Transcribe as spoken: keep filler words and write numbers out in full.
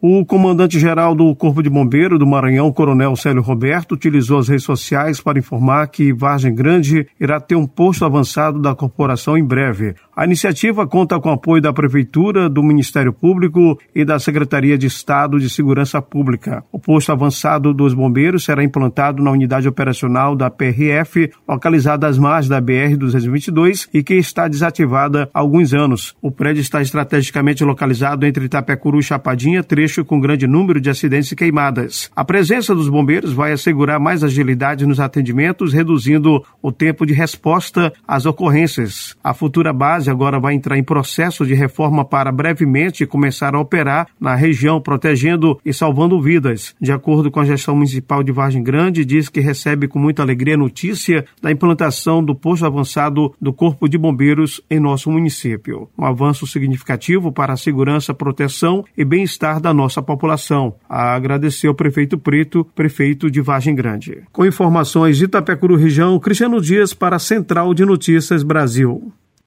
O comandante-geral do Corpo de Bombeiros do Maranhão, Coronel Célio Roberto, utilizou as redes sociais para informar que Vargem Grande irá ter um posto avançado da corporação em breve. A iniciativa conta com o apoio da Prefeitura, do Ministério Público e da Secretaria de Estado de Segurança Pública. O posto avançado dos bombeiros será implantado na unidade operacional da P R F, localizada às margens da B R duzentos e vinte e dois e que está desativada há alguns anos. O prédio está estrategicamente localizado entre Itapecuru e Chapadinha, trecho com grande número de acidentes e queimadas. A presença dos bombeiros vai assegurar mais agilidade nos atendimentos, reduzindo o tempo de resposta às ocorrências. A futura base agora vai entrar em processo de reforma para brevemente começar a operar na região, protegendo e salvando vidas. De acordo com a gestão municipal de Vargem Grande, diz que recebe com muita alegria a notícia da implantação do posto avançado do Corpo de Bombeiros em nosso município. Um avanço significativo para a segurança, proteção e bem-estar da nossa população. Agradecer ao prefeito Preto, prefeito de Vargem Grande. Com informações de Itapecuru região, Cristiano Dias para a Central de Notícias Brasil.